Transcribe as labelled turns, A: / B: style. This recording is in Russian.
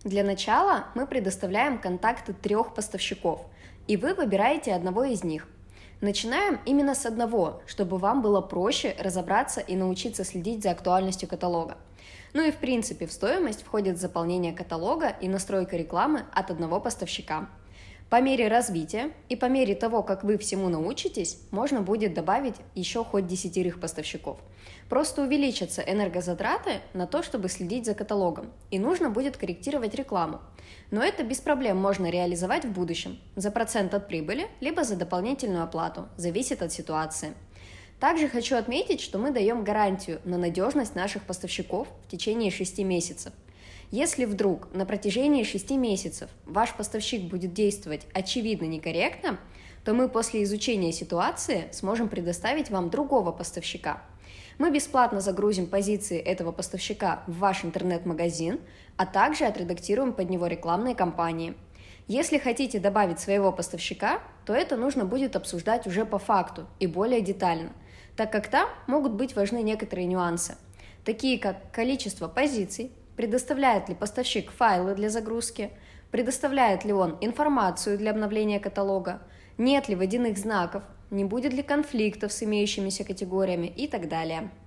A: Для начала мы предоставляем контакты 3 поставщиков, и вы выбираете одного из них. Начинаем именно с одного, чтобы вам было проще разобраться и научиться следить за актуальностью каталога. Ну и в принципе в стоимость входит заполнение каталога и настройка рекламы от одного поставщика. По мере развития и по мере того, как вы всему научитесь, можно будет добавить еще хоть 10 поставщиков. Просто увеличатся энергозатраты на то, чтобы следить за каталогом, и нужно будет корректировать рекламу. Но это без проблем можно реализовать в будущем, за процент от прибыли, либо за дополнительную оплату, зависит от ситуации. Также хочу отметить, что мы даем гарантию на надежность наших поставщиков в течение 6 месяцев. Если вдруг на протяжении 6 месяцев ваш поставщик будет действовать очевидно некорректно, то мы после изучения ситуации сможем предоставить вам другого поставщика. Мы бесплатно загрузим позиции этого поставщика в ваш интернет-магазин, а также отредактируем под него рекламные кампании. Если хотите добавить своего поставщика, то это нужно будет обсуждать уже по факту и более детально, так как там могут быть важны некоторые нюансы, такие как количество позиций, предоставляет ли поставщик файлы для загрузки, предоставляет ли он информацию для обновления каталога, нет ли водяных знаков, не будет ли конфликтов с имеющимися категориями и так далее.